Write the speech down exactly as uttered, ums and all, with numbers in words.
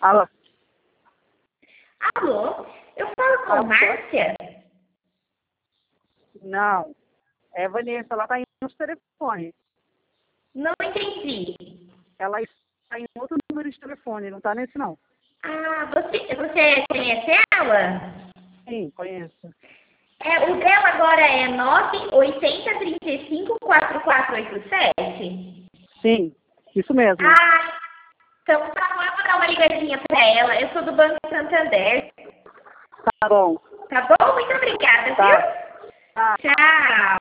Alô? Alô? Eu falo com a Alô? Márcia? Não. É Vanessa, ela tá em outro telefone. Não entendi. Ela está em outro número de telefone, não tá nesse não. Ah, você, você conhece ela? Sim, conheço. É, o dela agora é nove oito zero, três cinco, quatro quatro oito sete? Sim, isso mesmo. Ah, então tá bom, eu vou dar uma ligadinha pra ela. Eu sou do Banco Santander. Tá bom. Tá bom? Muito obrigada, Tá. viu? Tá. Tchau.